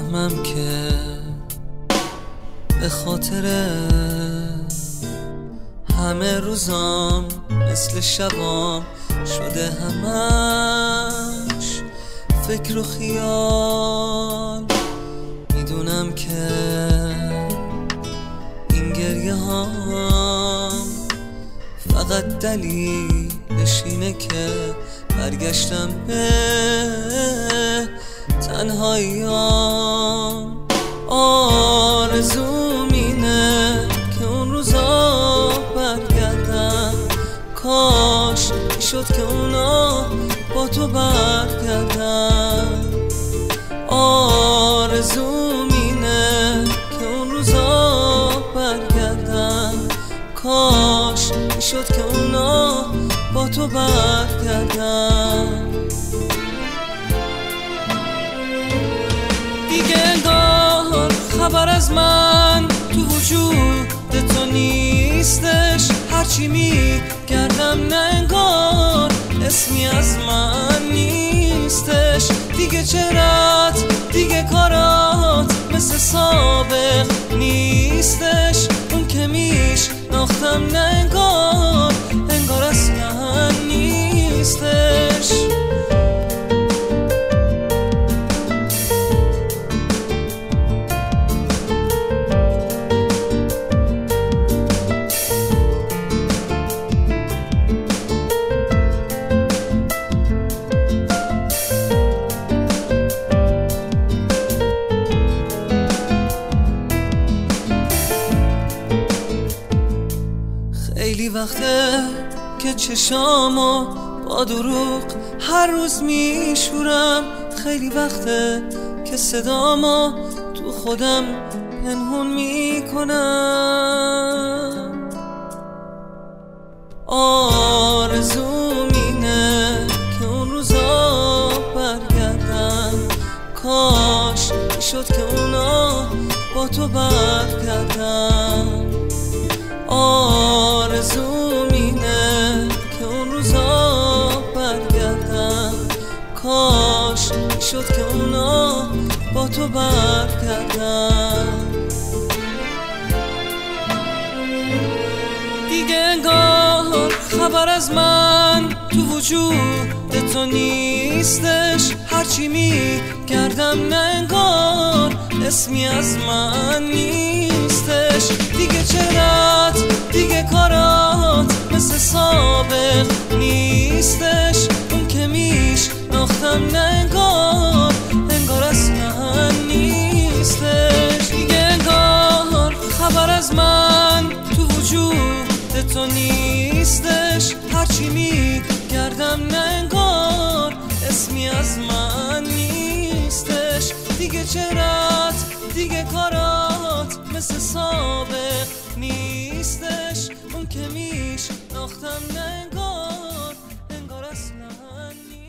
میفهمم که به خاطر همه روزام مثل شبام شده همش فکر و خیال. میدونم که این گریه هام فقط دلیلش اینه که برگشتم به تنهاییام. آرزوم اینه که اون روزا برگردم، کاش میشد که اونا با تو برگردم. آرزوم اینه که اون روزا برگردم، کاش میشد که اونا با تو برگردم. دیگه انگار خبر از من تو وجود تو نیستش، هرچی میگردم نه انگار اسمی از من نیستش. دیگه چرات دیگه کارات مثل سابق نیستش، اون که میشناختم نه انگار اصلا نیستش. خیلی وقته که چشامو با دروغ هر روز میشورم، خیلی وقته که صدامو تو خودم پنهون میکنم. آرزوم اینه که اون روزا برگردم، کاش میشد که اونا با تو برگردم. آرزوم اینه که اون روزا برگردم، کاش میشد که اونا با تو برگردم. دیگه انگار خبر از من تو وجود تو نیستش، هرچی میگردم نه انگار اسمی از من نیستش. دیگه چرات دیگه کارات مثل سابق نیستش، اون که میشناختم نه انگار اصلا نیستش. دیگه انگار خبر از من تو وجود تو نیستش، هرچی میگردم نه انگار اسمی از من نیستش. دیگه چرات دیگه کارات مثل سابق نیستش، اون که میشناختم نه انگار اصلا نیستش.